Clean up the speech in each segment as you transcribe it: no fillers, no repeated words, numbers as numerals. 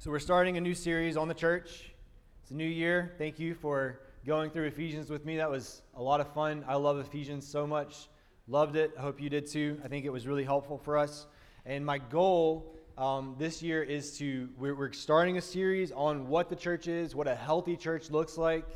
So we're starting a new series on the church. It's a new year. Thank you for going through Ephesians with me. That was a lot of fun. I love Ephesians so much. Loved it. I hope you did too. I think it was really helpful for us. And my goal this year is we're starting a series on what the church is, what a healthy church looks like.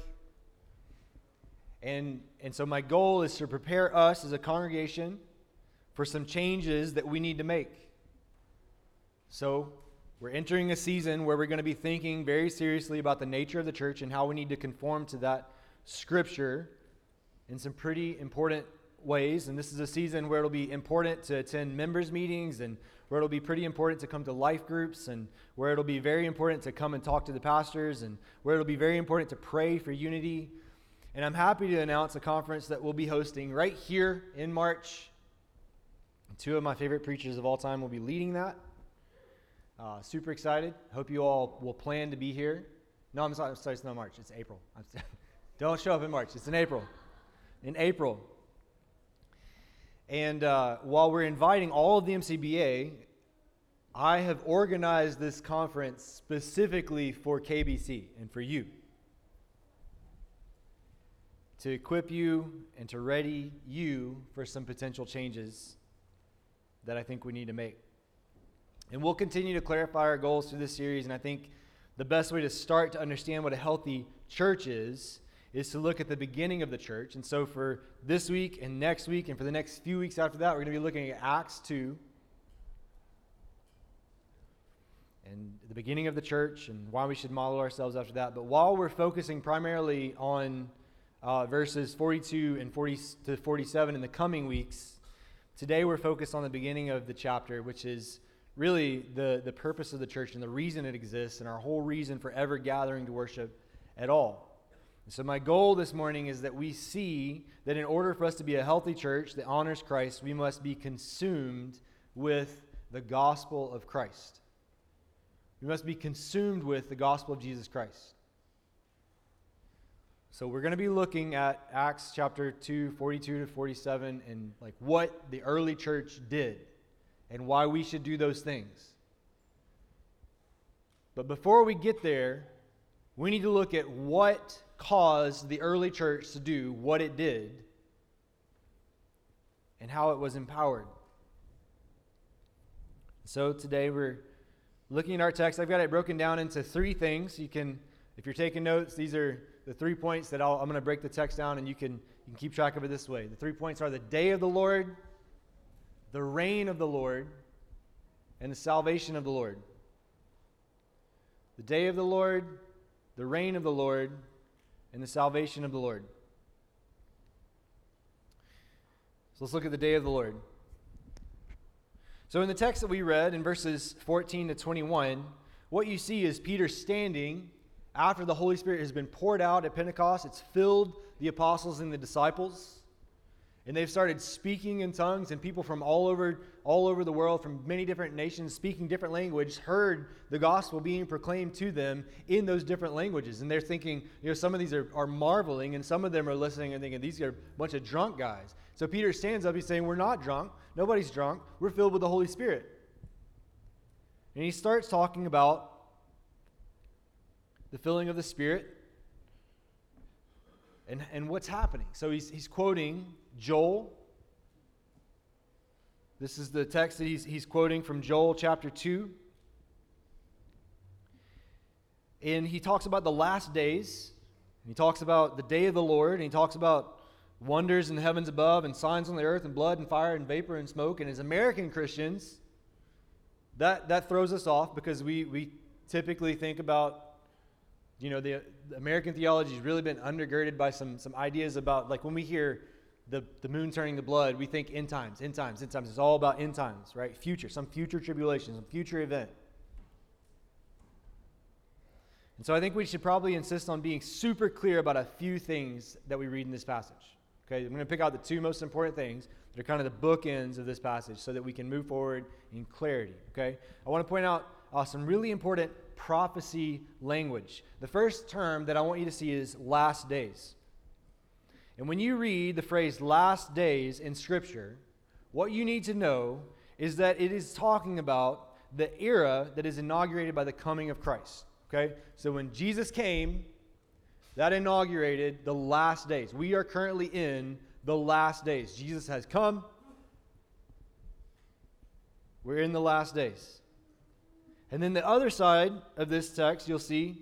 And so my goal is to prepare us as a congregation for some changes that we need to make. So we're entering a season where we're going to be thinking very seriously about the nature of the church and how we need to conform to that scripture in some pretty important ways. And this is a season where it'll be important to attend members meetings, and where it'll be pretty important to come to life groups, and where it'll be very important to come and talk to the pastors, and where it'll be very important to pray for unity. And I'm happy to announce a conference that we'll be hosting right here in March. Two of my favorite preachers of all time will be leading that. Super excited. Hope you all will plan to be here. No, I'm sorry, it's not March. It's April. Don't show up in March. It's in April. In April. And while we're inviting all of the MCBA, I have organized this conference specifically for KBC and for you, to equip you and to ready you for some potential changes that I think we need to make. And we'll continue to clarify our goals through this series, and I think the best way to start to understand what a healthy church is to look at the beginning of the church. And so for this week and next week and for the next few weeks after that, we're going to be looking at Acts 2 and the beginning of the church and why we should model ourselves after that. But while we're focusing primarily on verses 42 and 40 to 47 in the coming weeks, today we're focused on the beginning of the chapter, which is really the purpose of the church and the reason it exists and our whole reason for ever gathering to worship at all. And so my goal this morning is that we see that in order for us to be a healthy church that honors Christ, we must be consumed with the gospel of Christ. We must be consumed with the gospel of Jesus Christ. So we're going to be looking at Acts chapter 2, 42 to 47, and like what the early church did and why we should do those things. But before we get there, we need to look at what caused the early church to do what it did and how it was empowered. So today we're looking at our text. I've got it broken down into three things. You can, if you're taking notes, these are the 3 points that I'm going to break the text down, and you can keep track of it this way. The 3 points are the day of the Lord, the reign of the Lord, and the salvation of the Lord. The day of the Lord, the reign of the Lord, and the salvation of the Lord. So let's look at the day of the Lord. So in the text that we read in verses 14 to 21, what you see is Peter standing after the Holy Spirit has been poured out at Pentecost. It's filled the apostles and the disciples. And they've started speaking in tongues, and people from all over the world, from many different nations, speaking different languages, heard the gospel being proclaimed to them in those different languages. And they're thinking, some of these are marveling, and some of them are listening and thinking, these are a bunch of drunk guys. So Peter stands up, he's saying, we're not drunk. Nobody's drunk. We're filled with the Holy Spirit. And he starts talking about the filling of the Spirit and what's happening. So he's quoting Joel. This is the text that he's quoting from Joel chapter 2. And he talks about the last days. He talks about the day of the Lord. And he talks about wonders in the heavens above and signs on the earth and blood and fire and vapor and smoke. And as American Christians, that throws us off because we typically think about, the American theology has really been undergirded by some ideas about, like when we hear the moon turning to blood, we think end times. It's all about end times, right? Future, some future tribulation, some future event. And so I think we should probably insist on being super clear about a few things that we read in this passage. Okay, I'm going to pick out the two most important things that are kind of the bookends of this passage so that we can move forward in clarity. Okay, I want to point out some really important prophecy language. The first term that I want you to see is last days. And when you read the phrase last days in Scripture, what you need to know is that it is talking about the era that is inaugurated by the coming of Christ. Okay? So when Jesus came, that inaugurated the last days. We are currently in the last days. Jesus has come. We're in the last days. And then the other side of this text, you'll see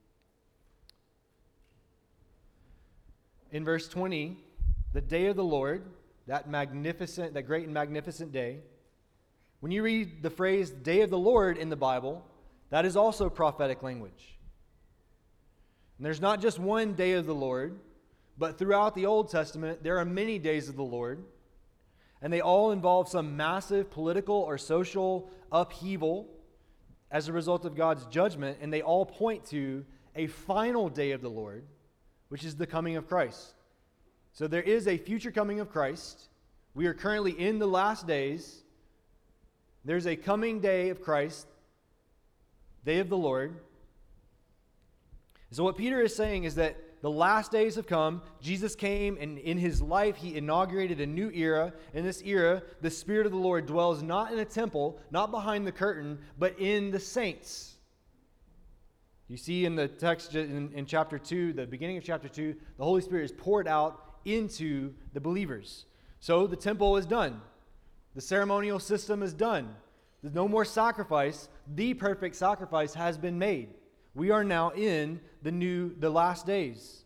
in verse 20, the day of the Lord, that great and magnificent day. When you read the phrase day of the Lord in the Bible, that is also prophetic language. And there's not just one day of the Lord, but throughout the Old Testament, there are many days of the Lord, and they all involve some massive political or social upheaval as a result of God's judgment, and they all point to a final day of the Lord, which is the coming of Christ. So there is a future coming of Christ. We are currently in the last days. There's a coming day of Christ, day of the Lord. So what Peter is saying is that the last days have come. Jesus came, and in his life, he inaugurated a new era. In this era, the Spirit of the Lord dwells not in a temple, not behind the curtain, but in the saints. You see in the text in chapter 2, the beginning of chapter 2, the Holy Spirit is poured out into the believers. So the temple is done. The ceremonial system is done. There's no more sacrifice. The perfect sacrifice has been made. We are now in the last days.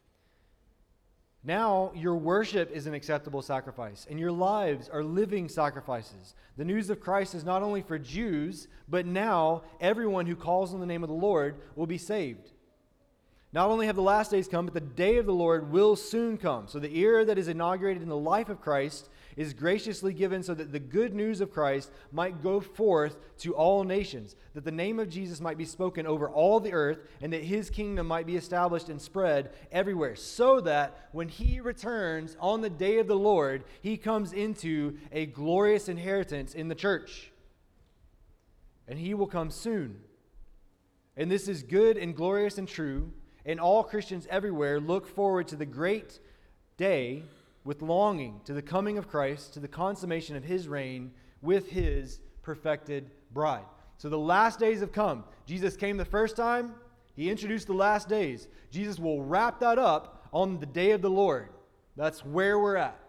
Now your worship is an acceptable sacrifice, and your lives are living sacrifices. The news of Christ is not only for Jews, but now everyone who calls on the name of the Lord will be saved. Not only have the last days come, but the day of the Lord will soon come. So the era that is inaugurated in the life of Christ is graciously given so that the good news of Christ might go forth to all nations, that the name of Jesus might be spoken over all the earth, and that his kingdom might be established and spread everywhere, so that when he returns on the day of the Lord, he comes into a glorious inheritance in the church. And he will come soon. And this is good and glorious and true, and all Christians everywhere look forward to the great day with longing, to the coming of Christ, to the consummation of his reign with his perfected bride. So the last days have come. Jesus came the first time. He introduced the last days. Jesus will wrap that up on the day of the Lord. That's where we're at.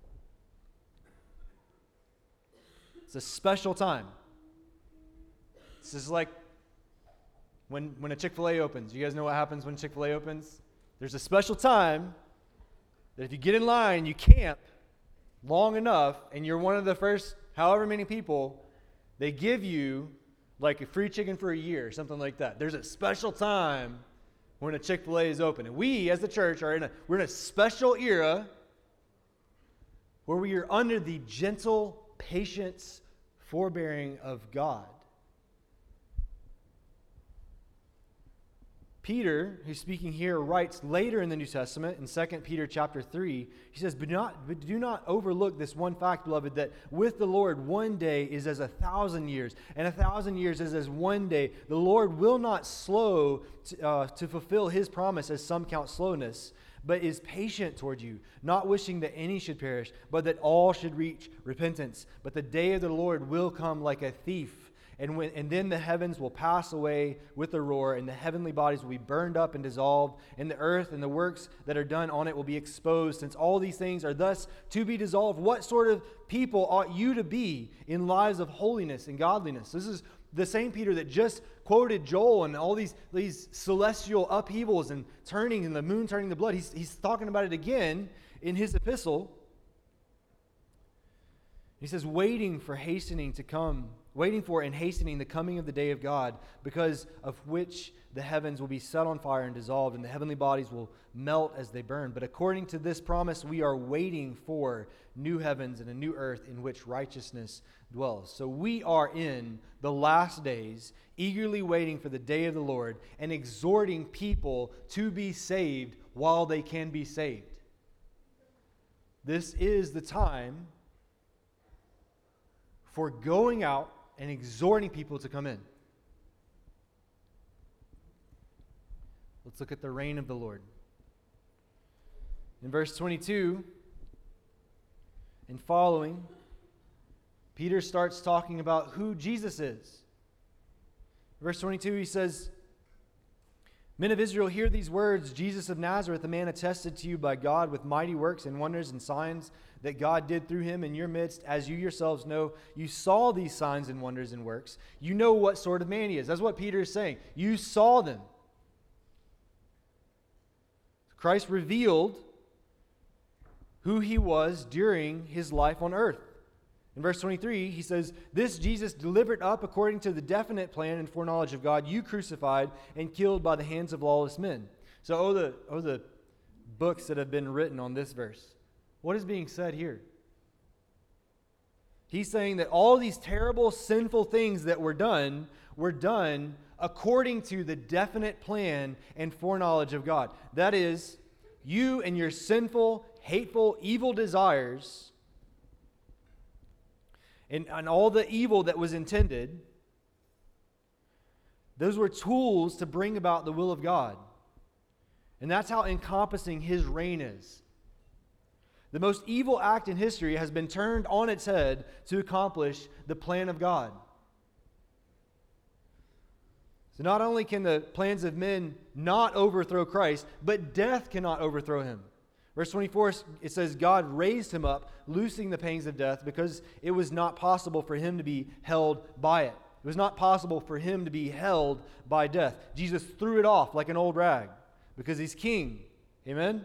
It's a special time. This is like when a Chick-fil-A opens. You guys know what happens when Chick-fil-A opens? There's a special time that if you get in line, you camp long enough, and you're one of the first however many people, they give you like a free chicken for a year or something like that. There's a special time when a Chick-fil-A is open. And we, as the church, we're in a special era where we are under the gentle patience, forbearing of God. Peter, who's speaking here, writes later in the New Testament, in 2 Peter chapter 3, he says, But do not overlook this one fact, beloved, that with the Lord 1 day is as 1,000 years, and 1,000 years is as 1 day. The Lord will not slow to fulfill his promise, as some count slowness, but is patient toward you, not wishing that any should perish, but that all should reach repentance. But the day of the Lord will come like a thief. And then the heavens will pass away with a roar, and the heavenly bodies will be burned up and dissolved, and the earth and the works that are done on it will be exposed. Since all these things are thus to be dissolved, what sort of people ought you to be in lives of holiness and godliness? This is the same Peter that just quoted Joel and all these celestial upheavals and turning, and the moon turning to blood. He's talking about it again in his epistle. He says, waiting for and hastening the coming of the day of God, because of which the heavens will be set on fire and dissolved, and the heavenly bodies will melt as they burn. But according to this promise, we are waiting for new heavens and a new earth in which righteousness dwells. So we are in the last days, eagerly waiting for the day of the Lord and exhorting people to be saved while they can be saved. This is the time for going out and exhorting people to come in. Let's look at the reign of the Lord. In verse 22 and following, Peter starts talking about who Jesus is. Verse 22, he says, "Men of Israel, hear these words. Jesus of Nazareth, a man attested to you by God with mighty works and wonders and signs that God did through him in your midst, as you yourselves know. You saw these signs and wonders and works. You know what sort of man he is." That's what Peter is saying. You saw them. Christ revealed who he was during his life on earth. In verse 23, he says, "This Jesus delivered up according to the definite plan and foreknowledge of God, you crucified and killed by the hands of lawless men." So, the books that have been written on this verse. What is being said here? He's saying that all these terrible, sinful things that were done according to the definite plan and foreknowledge of God. That is, you and your sinful, hateful, evil desires and all the evil that was intended, those were tools to bring about the will of God. And that's how encompassing his reign is. The most evil act in history has been turned on its head to accomplish the plan of God. So not only can the plans of men not overthrow Christ, but death cannot overthrow him. Verse 24, it says, "God raised him up, loosing the pangs of death, because it was not possible for him to be held by it." It was not possible for him to be held by death. Jesus threw it off like an old rag because he's king. Amen?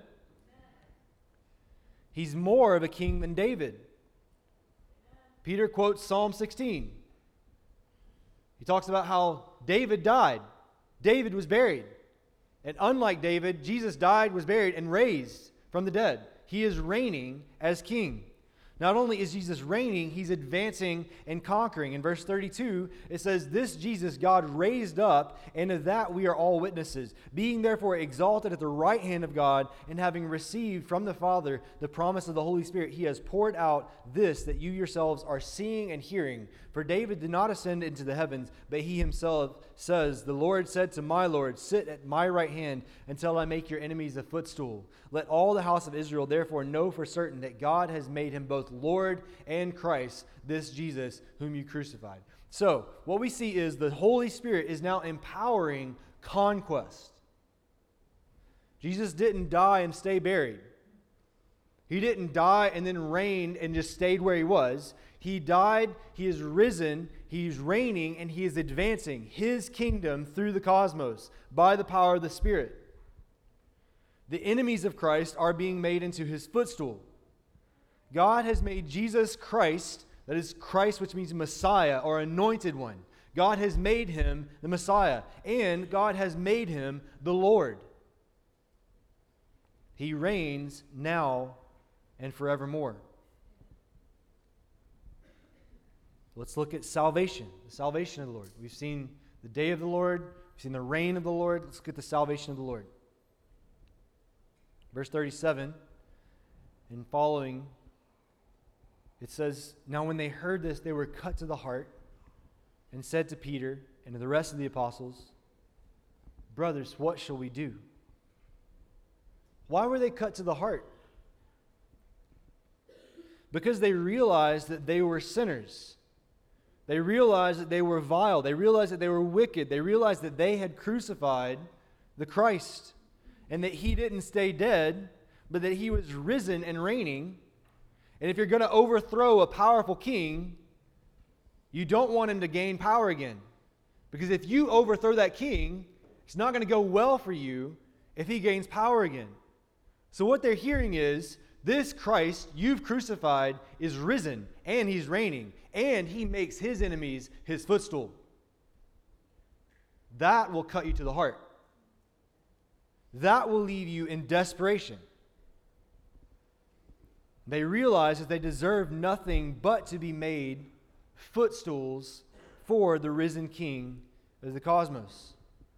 He's more of a king than David. Peter quotes Psalm 16. He talks about how David died. David was buried. And unlike David, Jesus died, was buried, and raised from the dead. He is reigning as king. Not only is Jesus reigning, he's advancing and conquering. In verse 32, it says, "This Jesus God raised up, and of that we are all witnesses. Being therefore exalted at the right hand of God, and having received from the Father the promise of the Holy Spirit, he has poured out this that you yourselves are seeing and hearing. For David did not ascend into the heavens, but he himself says, 'The Lord said to my Lord, sit at my right hand until I make your enemies a footstool.' Let all the house of Israel therefore know for certain that God has made him both Lord and Christ, this Jesus whom you crucified." So, what we see is the Holy Spirit is now empowering conquest. Jesus didn't die and stay buried. He didn't die and then reigned and just stayed where he was. He died, he is risen, he's reigning, and he is advancing his kingdom through the cosmos by the power of the Spirit. The enemies of Christ are being made into his footstool. God has made Jesus Christ, that is Christ, which means Messiah or anointed one. God has made him the Messiah, and God has made him the Lord. He reigns now and forevermore. Let's look at salvation, the salvation of the Lord. We've seen the day of the Lord, we've seen the reign of the Lord. Let's look at the salvation of the Lord. Verse 37 and following, it says, "Now when they heard this, they were cut to the heart and said to Peter and to the rest of the apostles, 'Brothers, what shall we do?'" Why were they cut to the heart? Because they realized that they were sinners. They realized that they were vile. They realized that they were wicked. They realized that they had crucified the Christ and that he didn't stay dead, but that he was risen and reigning. And if you're going to overthrow a powerful king, you don't want him to gain power again. Because if you overthrow that king, it's not going to go well for you if he gains power again. So what they're hearing is, this Christ you've crucified is risen, and he's reigning, and he makes his enemies his footstool. That will cut you to the heart. That will leave you in desperation. They realize that they deserve nothing but to be made footstools for the risen King of the cosmos.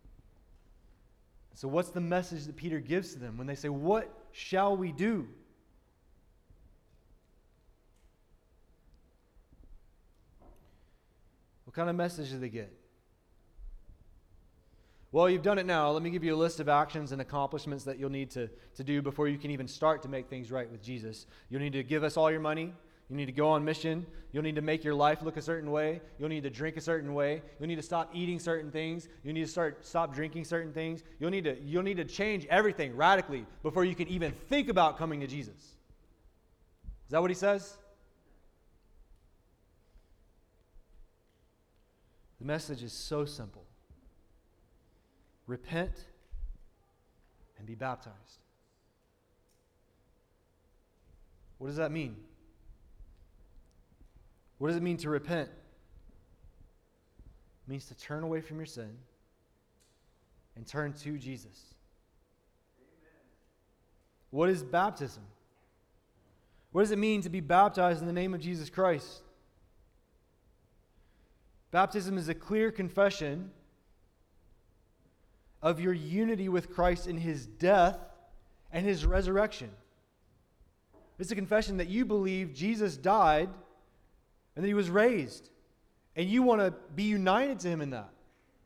So what's the message that Peter gives to them when they say, "What shall we do?" What kind of message do they get? Well, you've done it now. Let me give you a list of actions and accomplishments that you'll need to do before you can even start to make things right with Jesus. You'll need to give us all your money. You need to go on mission. You'll need to make your life look a certain way. You'll need to drink a certain way. You'll need to stop eating certain things. You'll need to stop drinking certain things. You'll need to change everything radically before you can even think about coming to Jesus. Is that what he says? The message is so simple. Repent and be baptized. What does that mean? What does it mean to repent? It means to turn away from your sin and turn to Jesus. Amen. What is baptism? What does it mean to be baptized in the name of Jesus Christ? Baptism is a clear confession of your unity with Christ in his death and his resurrection. It's a confession that you believe Jesus died and that he was raised. And you want to be united to him in that.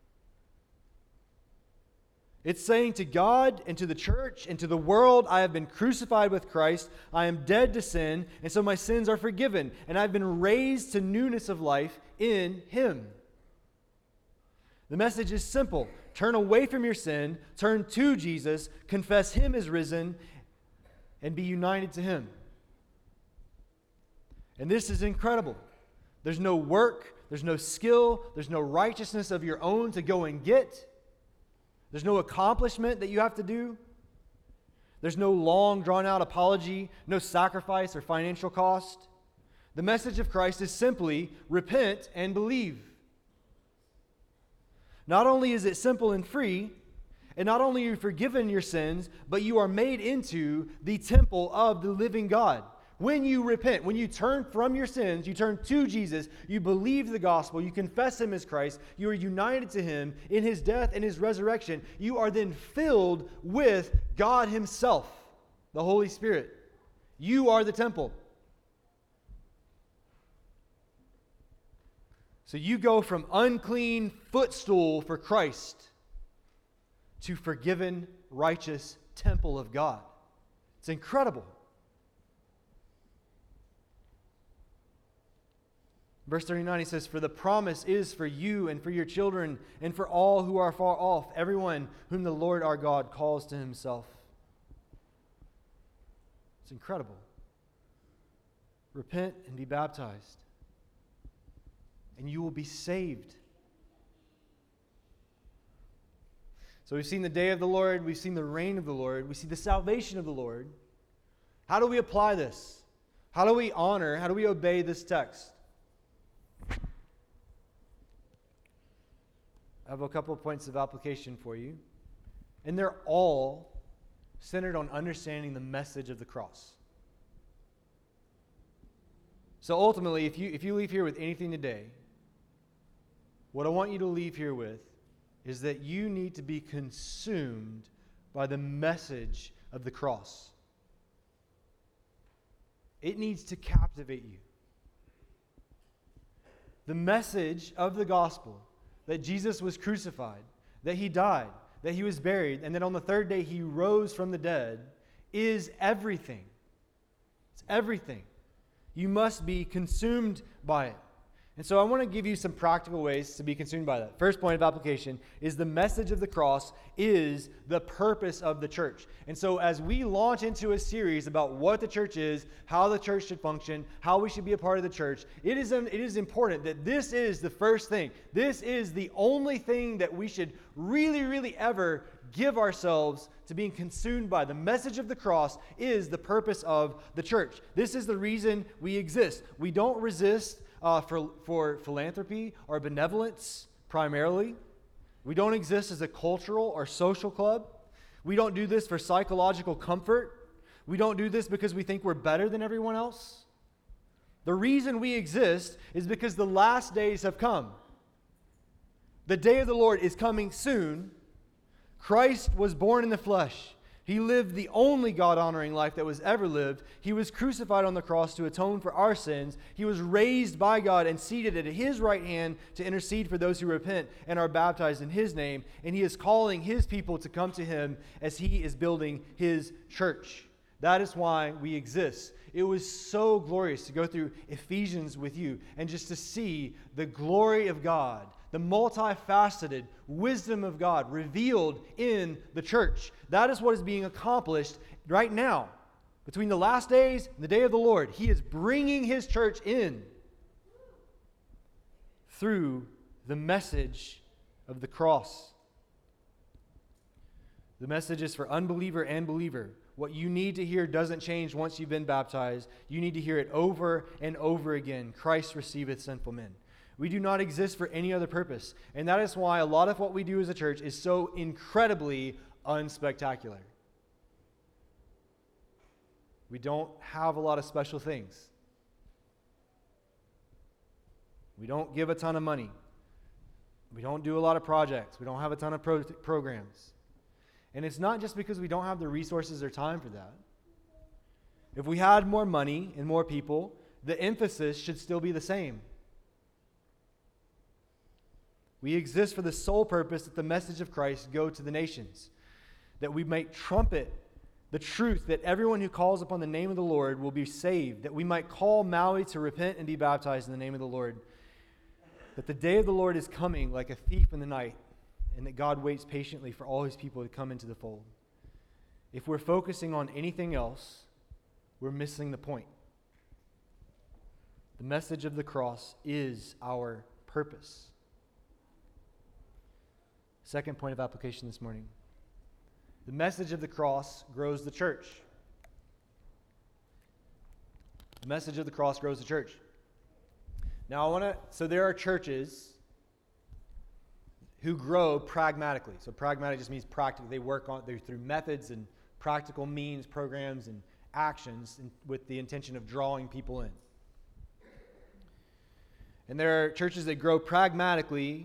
It's saying to God and to the church and to the world, I have been crucified with Christ. I am dead to sin, and so my sins are forgiven. And I've been raised to newness of life in him. The message is simple. Turn away from your sin, turn to Jesus, confess him as risen, and be united to him. And this is incredible. There's no work, there's no skill, there's no righteousness of your own to go and get. There's no accomplishment that you have to do. There's no long, drawn-out apology, no sacrifice or financial cost. The message of Christ is simply repent and believe. Not only is it simple and free, and not only are you forgiven your sins, but you are made into the temple of the living God. When you repent, when you turn from your sins, you turn to Jesus, you believe the gospel, you confess him as Christ, you are united to him in his death and his resurrection, you are then filled with God himself, the Holy Spirit. You are the temple. So you go from unclean footstool for Christ to forgiven, righteous temple of God. It's incredible. Verse 39, he says, "For the promise is for you and for your children and for all who are far off, everyone whom the Lord our God calls to himself." It's incredible. Repent and be baptized, and you will be saved. So we've seen the day of the Lord, we've seen the reign of the Lord, we see the salvation of the Lord. How do we apply this? How do we honor, how do we obey this text? I have a couple of points of application for you. And they're all centered on understanding the message of the cross. So ultimately, if you leave here with anything today, what I want you to leave here with is that you need to be consumed by the message of the cross. It needs to captivate you. The message of the gospel that Jesus was crucified, that he died, that he was buried, and that on the third day he rose from the dead is everything. It's everything. You must be consumed by it. And so I want to give you some practical ways to be consumed by that. First point of application is the message of the cross is the purpose of the church. And so as we launch into a series about what the church is, how the church should function, how we should be a part of the church, it is important that this is the first thing. This is the only thing that we should really ever give ourselves to being consumed by. The message of the cross is the purpose of the church. This is the reason we exist. We don't resist for philanthropy or benevolence primarily. We don't exist as a cultural or social club. We don't do this for psychological comfort. We don't do this because we think we're better than everyone else. The reason we exist is because the last days have come. The day of the Lord is coming soon. Christ was born in the flesh. He lived the only God-honoring life that was ever lived. He was crucified on the cross to atone for our sins. He was raised by God and seated at his right hand to intercede for those who repent and are baptized in his name. And he is calling his people to come to him as he is building his church. That is why we exist. It was so glorious to go through Ephesians with you and just to see the glory of God, the multifaceted wisdom of God revealed in the church. That is what is being accomplished right now. Between the last days and the day of the Lord, He is bringing His church in through the message of the cross. The message is for unbeliever and believer. What you need to hear doesn't change once you've been baptized. You need to hear it over and over again. Christ receiveth sinful men. We do not exist for any other purpose. And that is why a lot of what we do as a church is so incredibly unspectacular. We don't have a lot of special things. We don't give a ton of money. We don't do a lot of projects. We don't have a ton of programs. And it's not just because we don't have the resources or time for that. If we had more money and more people, the emphasis should still be the same. We exist for the sole purpose that the message of Christ go to the nations, that we might trumpet the truth that everyone who calls upon the name of the Lord will be saved, that we might call Maui to repent and be baptized in the name of the Lord, that the day of the Lord is coming like a thief in the night, and that God waits patiently for all His people to come into the fold. If we're focusing on anything else, we're missing the point. The message of the cross is our purpose. Second point of application this morning. The message of the cross grows the church. The message of the cross grows the church. Now so there are churches who grow pragmatically. So pragmatic just means practical. They're through methods and practical means, programs, and actions with the intention of drawing people in. And there are churches that grow pragmatically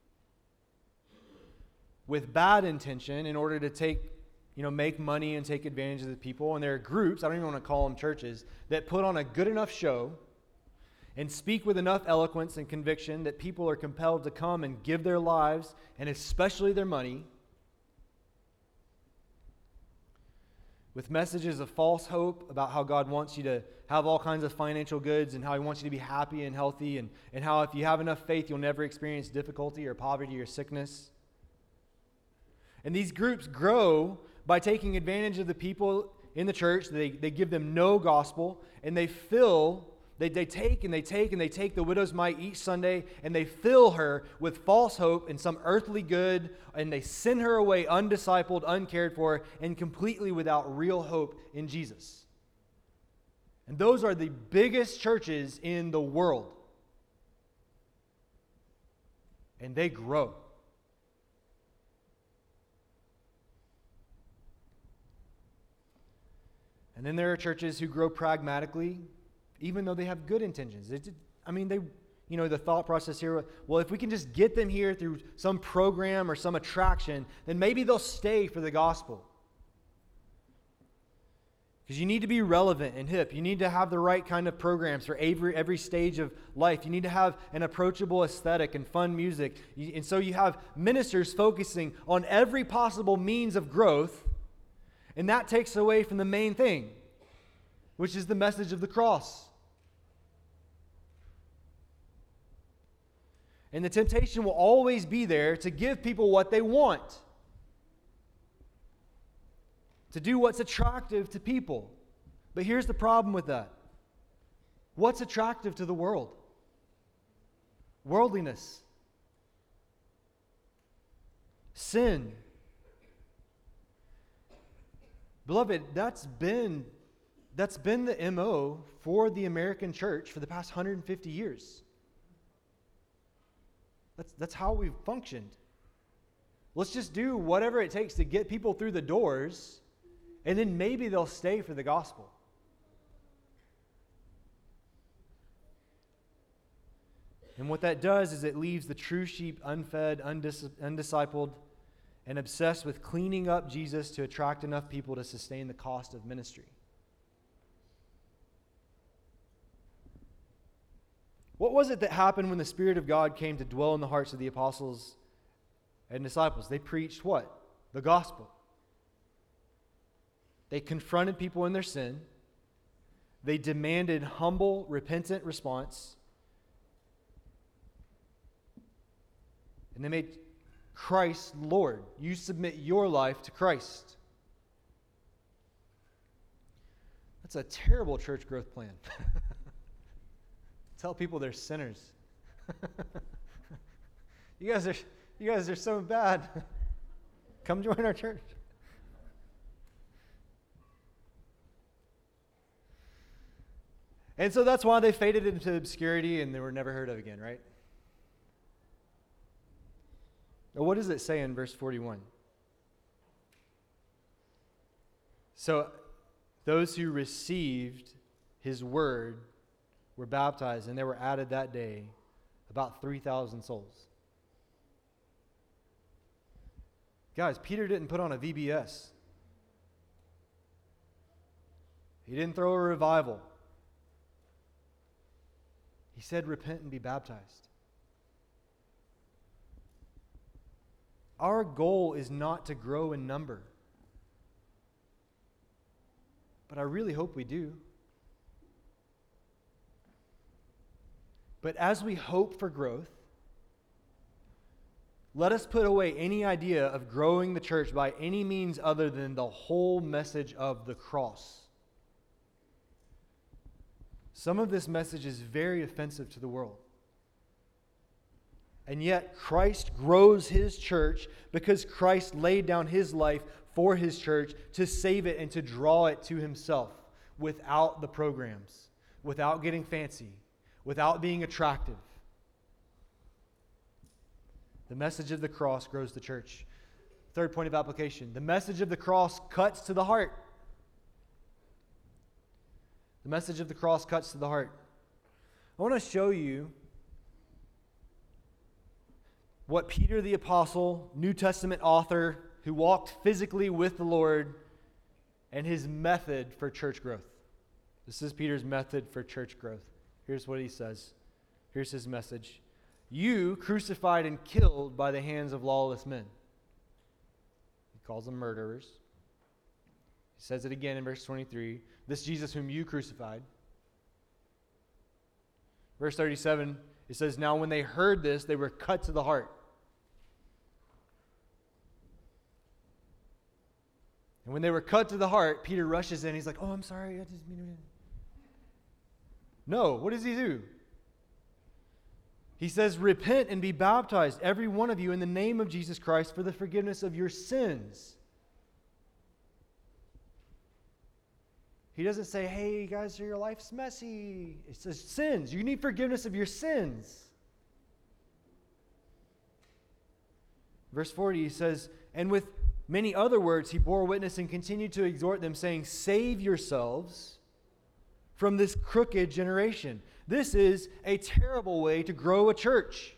with bad intention in order to make money and take advantage of the people. And there are groups, I don't even want to call them churches, that put on a good enough show and speak with enough eloquence and conviction that people are compelled to come and give their lives, and especially their money, with messages of false hope about how God wants you to have all kinds of financial goods and how He wants you to be happy and healthy, and how if you have enough faith, you'll never experience difficulty or poverty or sickness. And these groups grow by taking advantage of the people in the church. They give them no gospel, and they take the widow's mite each Sunday, and they fill her with false hope and some earthly good, and they send her away undiscipled, uncared for, and completely without real hope in Jesus. And those are the biggest churches in the world. And they grow. And then there are churches who grow pragmatically, even though they have good intentions. The thought process here, well, if we can just get them here through some program or some attraction, then maybe they'll stay for the gospel. Because you need to be relevant and hip. You need to have the right kind of programs for every stage of life. You need to have an approachable aesthetic and fun music. And so you have ministers focusing on every possible means of growth, and that takes away from the main thing, which is the message of the cross. And the temptation will always be there to give people what they want, to do what's attractive to people. But here's the problem with that. What's attractive to the world? Worldliness. Sin. Beloved, that's been the MO for the American church for the past 150 years. That's how we've functioned. Let's just do whatever it takes to get people through the doors, and then maybe they'll stay for the gospel. And what that does is it leaves the true sheep unfed, undiscipled, and obsessed with cleaning up Jesus to attract enough people to sustain the cost of ministry. What was it that happened when the Spirit of God came to dwell in the hearts of the apostles and disciples? They preached what? The gospel. They confronted people in their sin. They demanded humble, repentant response. And they made Christ Lord. You submit your life to Christ. That's a terrible church growth plan. Tell people they're sinners. You guys are so bad. Come join our church. And so that's why they faded into obscurity and they were never heard of again, right? Now, what does it say in verse 41? So, those who received his word were baptized, and there were added that day about 3,000 souls. Guys, Peter didn't put on a VBS. He didn't throw a revival. He said, repent and be baptized. Our goal is not to grow in number. But I really hope we do. But as we hope for growth, let us put away any idea of growing the church by any means other than the whole message of the cross. Some of this message is very offensive to the world. And yet Christ grows his church because Christ laid down his life for his church to save it and to draw it to himself without the programs, without getting fancy, without being attractive. The message of the cross grows the church. Third point of application. The message of the cross cuts to the heart. The message of the cross cuts to the heart. I want to show you what Peter the Apostle, New Testament author, who walked physically with the Lord, and his method for church growth. This is Peter's method for church growth. Here's what he says. Here's his message. You crucified and killed by the hands of lawless men. He calls them murderers. He says it again in verse 23. This Jesus whom you crucified. Verse 37, it says, now when they heard this, they were cut to the heart. And when they were cut to the heart, Peter rushes in. He's like, oh, I'm sorry. I just mean. No, what does he do? He says, repent and be baptized, every one of you, in the name of Jesus Christ for the forgiveness of your sins. He doesn't say, hey, guys, your life's messy. It says sins. You need forgiveness of your sins. Verse 40, he says, and with many other words, he bore witness and continued to exhort them, saying, save yourselves from this crooked generation. This is a terrible way to grow a church.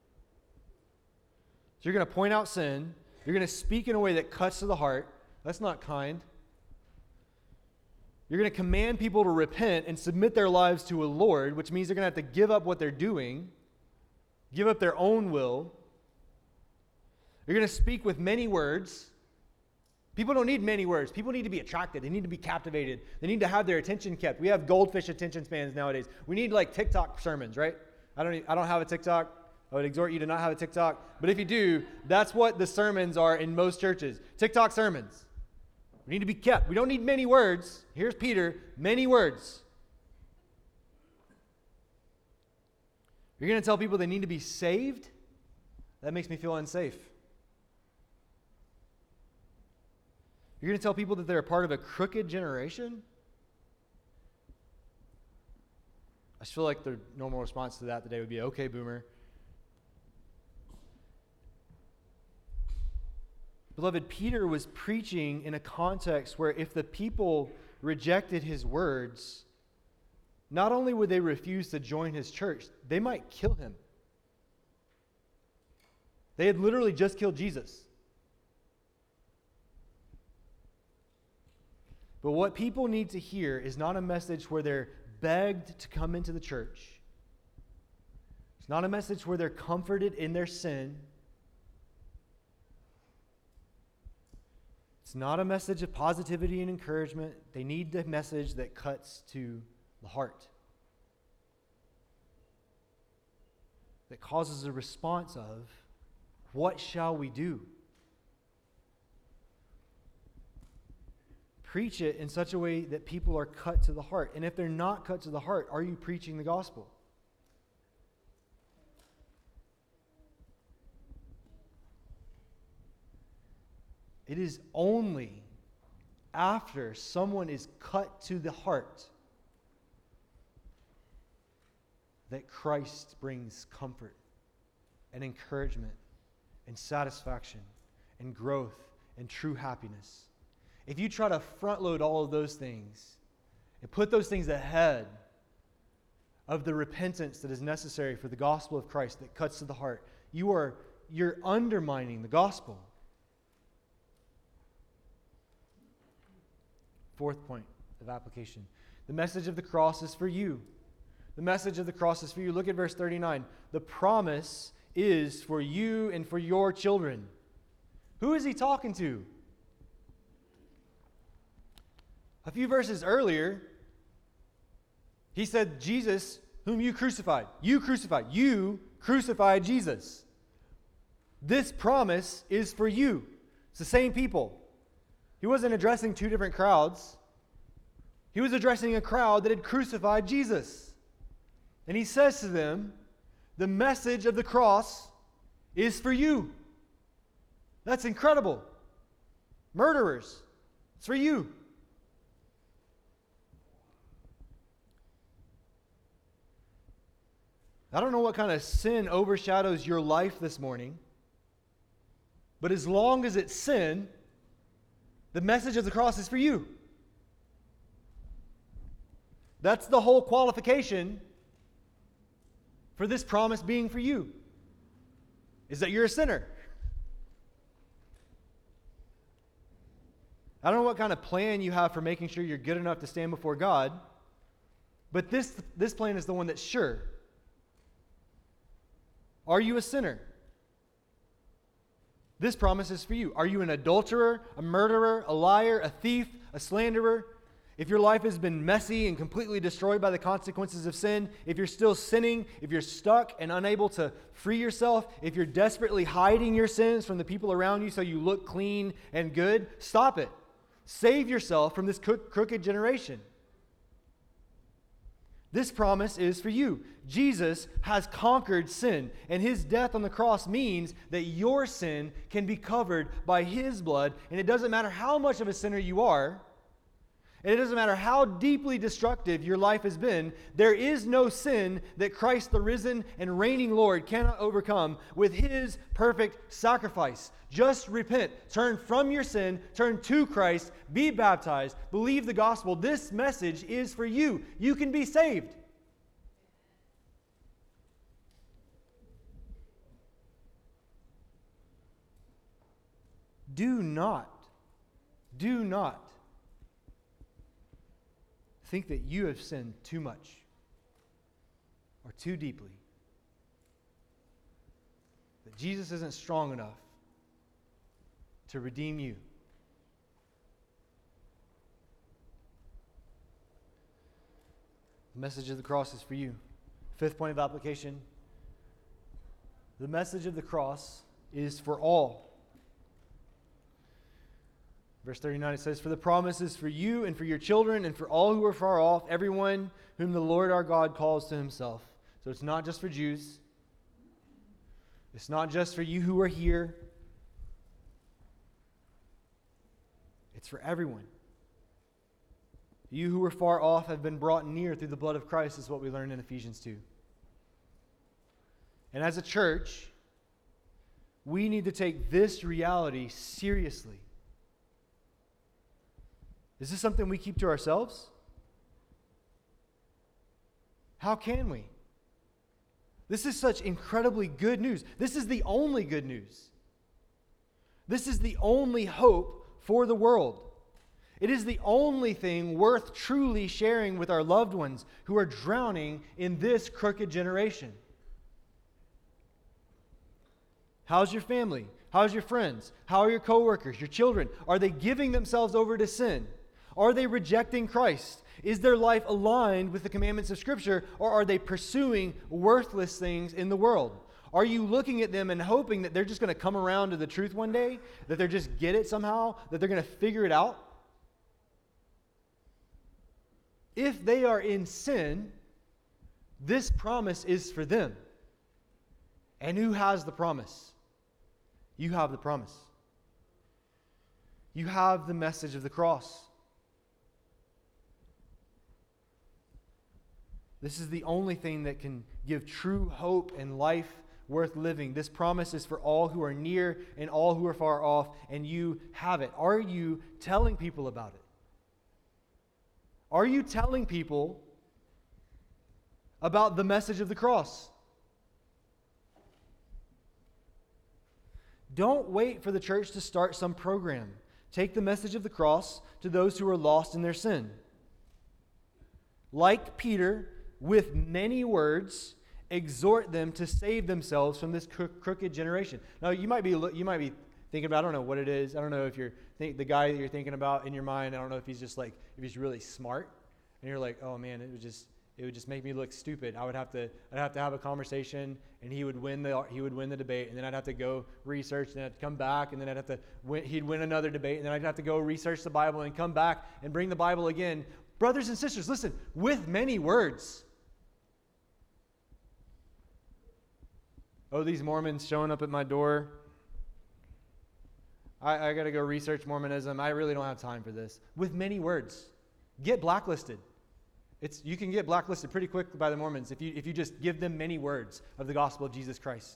So you're going to point out sin. You're going to speak in a way that cuts to the heart. That's not kind. You're going to command people to repent and submit their lives to a Lord, which means they're going to have to give up what they're doing, give up their own will. You're going to speak with many words. People don't need many words. People need to be attracted. They need to be captivated. They need to have their attention kept. We have goldfish attention spans nowadays. We need like TikTok sermons, right? I don't have a TikTok. I would exhort you to not have a TikTok. But if you do, that's what the sermons are in most churches. TikTok sermons. We need to be kept. We don't need many words. Here's Peter, many words. You're going to tell people they need to be saved? That makes me feel unsafe. You're going to tell people that they're a part of a crooked generation? I just feel like the normal response to that today would be, okay, boomer. Beloved, Peter was preaching in a context where if the people rejected his words, not only would they refuse to join his church, they might kill him. They had literally just killed Jesus. But what people need to hear is not a message where they're begged to come into the church. It's not a message where they're comforted in their sin. It's It's not a message of positivity and encouragement. They need the message that cuts to the heart, that causes a response of, what shall we do? Preach it in such a way that people are cut to the heart. And if they're not cut to the heart, are you preaching the gospel? It is only after someone is cut to the heart that Christ brings comfort and encouragement and satisfaction and growth and true happiness. If you try to front load all of those things and put those things ahead of the repentance that is necessary for the gospel of Christ that cuts to the heart, you're undermining the gospel. Fourth point of application. The message of the cross is for you. The message of the cross is for you. Look at verse 39. The promise is for you and for your children. Who is he talking to? A few verses earlier, he said, Jesus, whom you crucified. You crucified. You crucified Jesus. This promise is for you. It's the same people. He wasn't addressing two different crowds. He was addressing a crowd that had crucified Jesus. And he says to them, the message of the cross is for you. That's incredible. Murderers, it's for you. I don't know what kind of sin overshadows your life this morning, but as long as it's sin, the message of the cross is for you. That's the whole qualification for this promise being for you, is that you're a sinner. I don't know what kind of plan you have for making sure you're good enough to stand before God, but this plan is the one that's sure. Are you a sinner? This promise is for you. Are you an adulterer, a murderer, a liar, a thief, a slanderer? If your life has been messy and completely destroyed by the consequences of sin, if you're still sinning, if you're stuck and unable to free yourself, if you're desperately hiding your sins from the people around you so you look clean and good, stop it. Save yourself from this crooked generation. This promise is for you. Jesus has conquered sin, and his death on the cross means that your sin can be covered by his blood, and it doesn't matter how much of a sinner you are, and it doesn't matter how deeply destructive your life has been, there is no sin that Christ, the risen and reigning Lord, cannot overcome with his perfect sacrifice. Just repent. Turn from your sin. Turn to Christ. Be baptized. Believe the gospel. This message is for you. You can be saved. Do not think that you have sinned too much or too deeply. That Jesus isn't strong enough to redeem you. The message of the cross is for you. Fifth point of application. The message of the cross is for all. Verse 39, it says, for the promise is for you and for your children and for all who are far off, everyone whom the Lord our God calls to himself. So it's not just for Jews. It's not just for you who are here. It's for everyone. You who are far off have been brought near through the blood of Christ, is what we learned in Ephesians 2. And as a church, we need to take this reality seriously. Is this something we keep to ourselves? How can we? This is such incredibly good news. This is the only good news. This is the only hope for the world. It is the only thing worth truly sharing with our loved ones who are drowning in this crooked generation. How's your family? How's your friends? How are your coworkers, your children? Are they giving themselves over to sin? Are they rejecting Christ? Is their life aligned with the commandments of Scripture, or are they pursuing worthless things in the world? Are you looking at them and hoping that they're just going to come around to the truth one day, that they're just get it somehow, that they're going to figure it out? If they are in sin, this promise is for them. And who has the promise? You have the promise. You have the message of the cross. This is the only thing that can give true hope and life worth living. This promise is for all who are near and all who are far off, and you have it. Are you telling people about it? Are you telling people about the message of the cross? Don't wait for the church to start some program. Take the message of the cross to those who are lost in their sin. Like Peter, with many words, exhort them to save themselves from this crooked generation. Now, you might be thinking about, I don't know what it is. I don't know if the guy that you're thinking about in your mind, I don't know if he's just like, if he's really smart, and you're like, oh man, it would just make me look stupid. I'd have to have a conversation, and he would win the debate, and then I'd have to go research, and then I'd come back, and then he'd win another debate, and then I'd have to go research the Bible and come back and bring the Bible again. Brothers and sisters, listen, with many words. Oh, these Mormons showing up at my door. I got to go research Mormonism. I really don't have time for this. With many words. Get blacklisted. You can get blacklisted pretty quick by the Mormons if you just give them many words of the gospel of Jesus Christ.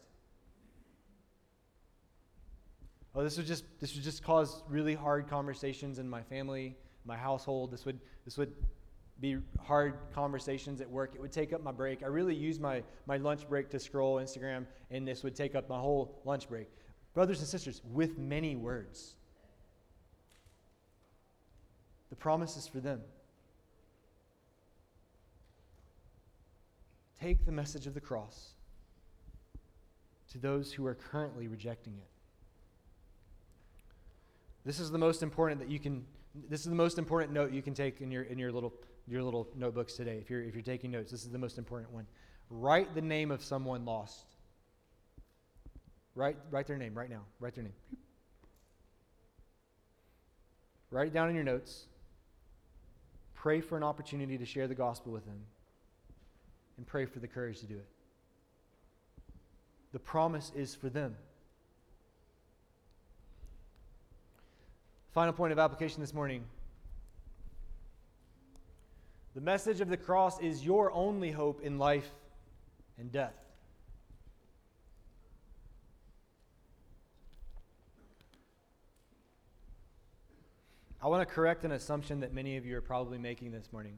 Oh, this would just cause really hard conversations in my family, my household. This would be hard conversations at work. It would take up my break. I really use my lunch break to scroll Instagram, and this would take up my whole lunch break. Brothers and sisters, with many words. The promise is for them. Take the message of the cross to those who are currently rejecting it. This is the most important note you can take in your little notebooks today. If you're taking notes, this is the most important one. Write the name of someone lost. Write their name right now. Write their name. Write it down in your notes. Pray for an opportunity to share the gospel with them. And pray for the courage to do it. The promise is for them. Final point of application this morning. The message of the cross is your only hope in life and death. I want to correct an assumption that many of you are probably making this morning.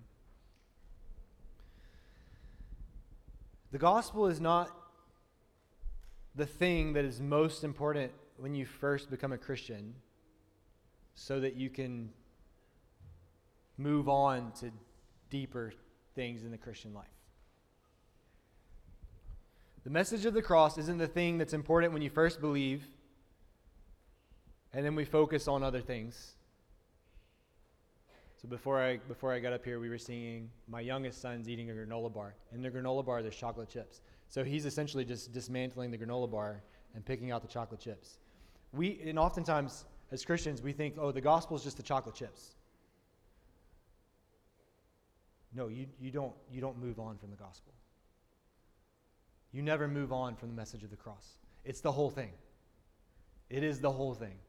The gospel is not the thing that is most important when you first become a Christian so that you can move on to deeper things in the Christian life. The message of the cross isn't the thing that's important when you first believe, and then we focus on other things. So before I got up here, we were singing, my youngest son's eating a granola bar. In the granola bar, there's chocolate chips. So he's essentially just dismantling the granola bar and picking out the chocolate chips. And oftentimes, as Christians, we think, oh, the gospel is just the chocolate chips. No, you don't move on from the gospel. You never move on from the message of the cross. It's the whole thing. It is the whole thing.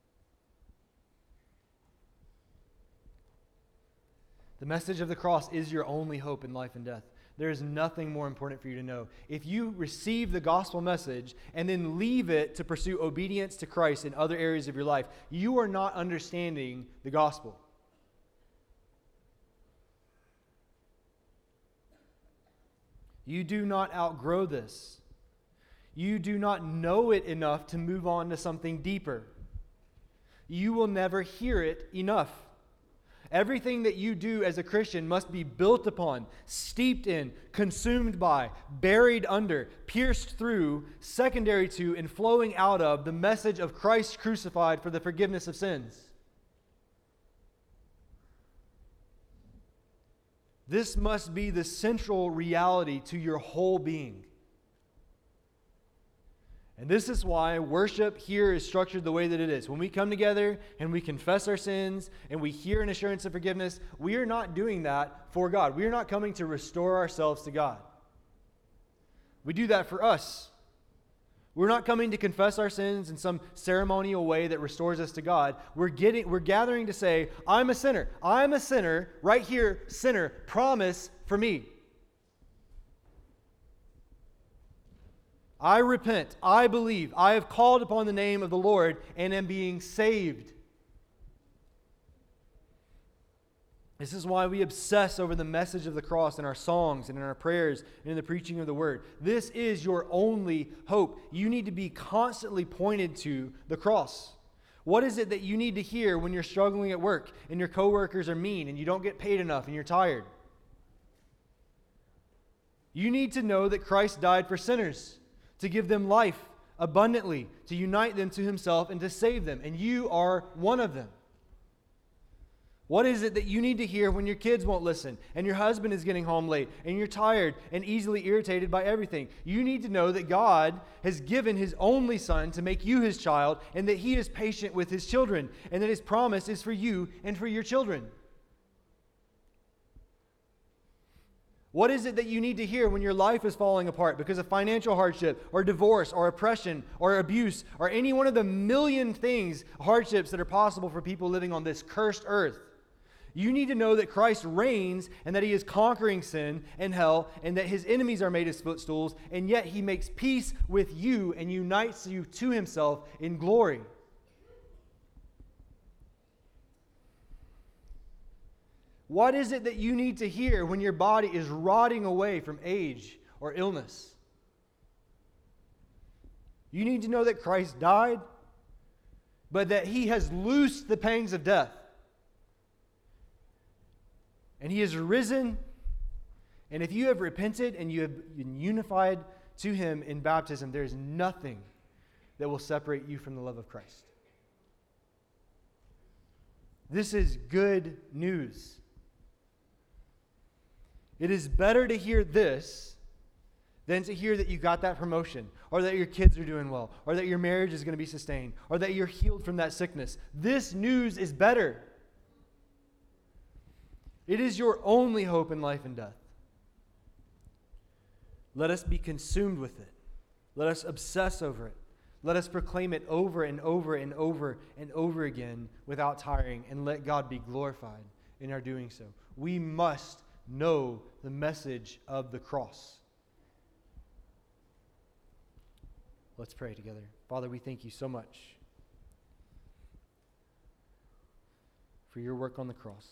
The message of the cross is your only hope in life and death. There is nothing more important for you to know. If you receive the gospel message and then leave it to pursue obedience to Christ in other areas of your life, you are not understanding the gospel. You do not outgrow this. You do not know it enough to move on to something deeper. You will never hear it enough. Everything that you do as a Christian must be built upon, steeped in, consumed by, buried under, pierced through, secondary to, and flowing out of the message of Christ crucified for the forgiveness of sins. This must be the central reality to your whole being. And this is why worship here is structured the way that it is. When we come together and we confess our sins and we hear an assurance of forgiveness, we are not doing that for God. We are not coming to restore ourselves to God. We do that for us. We're not coming to confess our sins in some ceremonial way that restores us to God. We're gathering to say, I'm a sinner. I'm a sinner. Right here, sinner. Promise for me. I repent. I believe. I have called upon the name of the Lord and am being saved. This is why we obsess over the message of the cross in our songs and in our prayers and in the preaching of the word. This is your only hope. You need to be constantly pointed to the cross. What is it that you need to hear when you're struggling at work and your coworkers are mean and you don't get paid enough and you're tired? You need to know that Christ died for sinners, to give them life abundantly, to unite them to himself and to save them. And you are one of them. What is it that you need to hear when your kids won't listen and your husband is getting home late and you're tired and easily irritated by everything? You need to know that God has given his only son to make you his child and that he is patient with his children and that his promise is for you and for your children. What is it that you need to hear when your life is falling apart because of financial hardship or divorce or oppression or abuse or any one of the million things, hardships that are possible for people living on this cursed earth? You need to know that Christ reigns and that he is conquering sin and hell and that his enemies are made his footstools, and yet he makes peace with you and unites you to himself in glory. What is it that you need to hear when your body is rotting away from age or illness? You need to know that Christ died, but that he has loosed the pangs of death. And he is risen. And if you have repented and you have been unified to him in baptism, there is nothing that will separate you from the love of Christ. This is good news. It is better to hear this than to hear that you got that promotion, or that your kids are doing well, or that your marriage is going to be sustained, or that you're healed from that sickness. This news is better. It is your only hope in life and death. Let us be consumed with it. Let us obsess over it. Let us proclaim it over and over and over and over again without tiring, and let God be glorified in our doing so. We must know the message of the cross. Let's pray together. Father, we thank you so much for your work on the cross.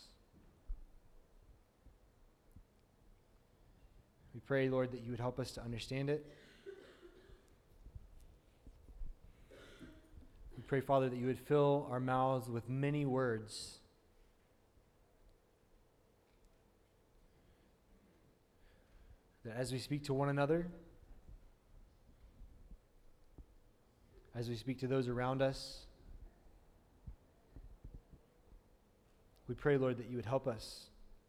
We pray, Lord, that you would help us to understand it. We pray, Father, that you would fill our mouths with many words that as we speak to one another, as we speak to those around us, we pray, Lord, that you would help us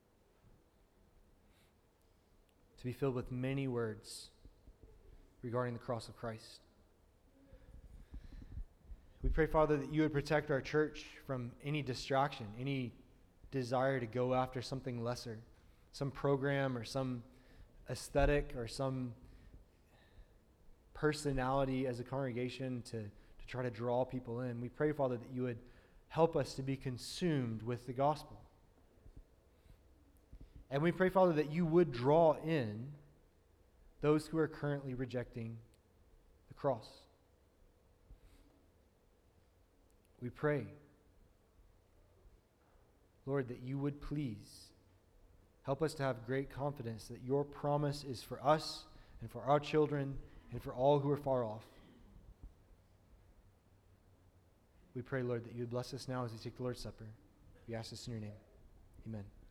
to be filled with many words regarding the cross of Christ. We pray, Father, that you would protect our church from any distraction, any desire to go after something lesser, some program or some aesthetic or some personality as a congregation to try to draw people in. We pray, Father, that you would help us to be consumed with the gospel. And we pray, Father, that you would draw in those who are currently rejecting the cross. We pray, Lord, that you would please help us to have great confidence that your promise is for us and for our children and for all who are far off. We pray, Lord, that you would bless us now as we take the Lord's Supper. We ask this in your name. Amen.